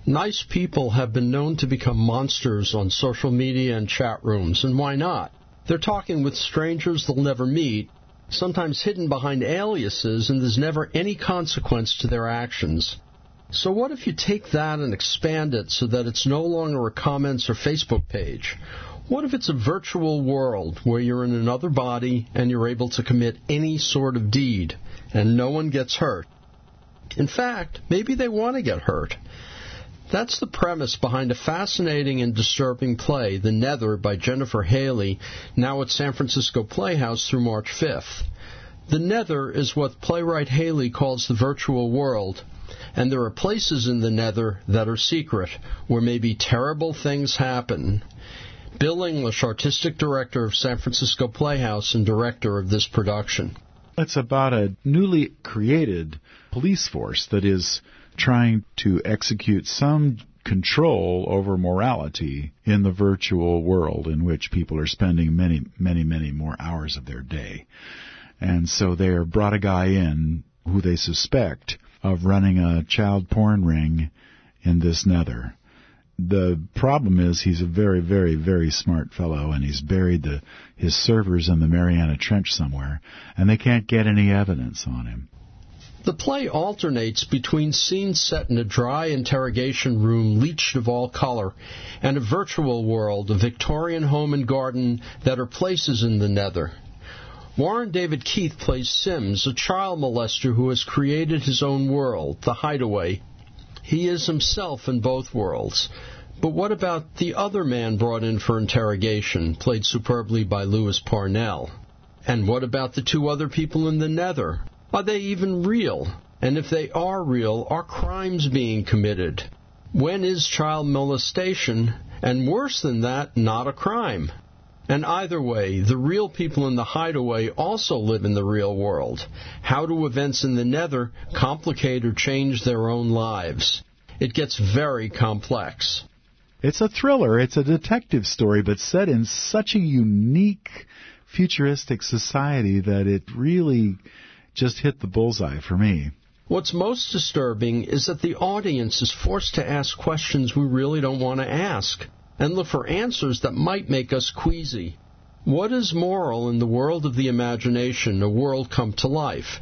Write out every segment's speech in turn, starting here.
Nice people have been known to become monsters on social media and chat rooms, and why not? They're talking with strangers they'll never meet, sometimes hidden behind aliases, and there's never any consequence to their actions. So what if you take that and expand it so that it's no longer a comments or Facebook page? What if it's a virtual world where you're in another body and you're able to commit any sort of deed and no one gets hurt? In fact, maybe they want to get hurt. That's the premise behind a fascinating and disturbing play, The Nether by Jennifer Haley, now at San Francisco Playhouse through March 5th. The Nether is what playwright Haley calls the virtual world, and there are places in the Nether that are secret, where maybe terrible things happen. Bill English, artistic director of San Francisco Playhouse and director of this production. It's about a newly created police force that is trying to execute some control over morality in the virtual world in which people are spending many more hours of their day. And so they brought a guy in who they suspect of running a child porn ring in this Nether. The problem is he's a very smart fellow, and he's buried his servers in the Mariana Trench somewhere, and they can't get any evidence on him. The play alternates between scenes set in a dry interrogation room leached of all color and a virtual world, a Victorian home and garden that are places in the Nether. Warren David Keith plays Sims, a child molester who has created his own world, the Hideaway. He is himself in both worlds. But what about the other man brought in for interrogation, played superbly by Lewis Parnell? And what about the two other people in the Nether? Are they even real? And if they are real, are crimes being committed? When is child molestation, and worse than that, not a crime? And either way, the real people in the Hideaway also live in the real world. How do events in the Nether complicate or change their own lives? It gets very complex. It's a thriller. It's a detective story, but set in such a unique, futuristic society that it really just hit the bullseye for me. What's most disturbing is that the audience is forced to ask questions we really don't want to ask, and look for answers that might make us queasy. What is moral in the world of the imagination, a world come to life?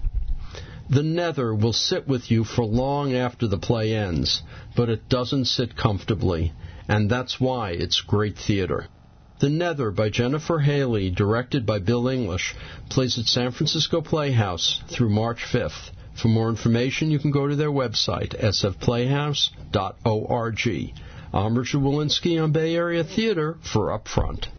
The Nether will sit with you for long after the play ends, but it doesn't sit comfortably, and that's why it's great theater. The Nether by Jennifer Haley, directed by Bill English, plays at San Francisco Playhouse through March 5th. For more information, you can go to their website, sfplayhouse.org. I'm Richard Walensky on Bay Area Theater for Upfront.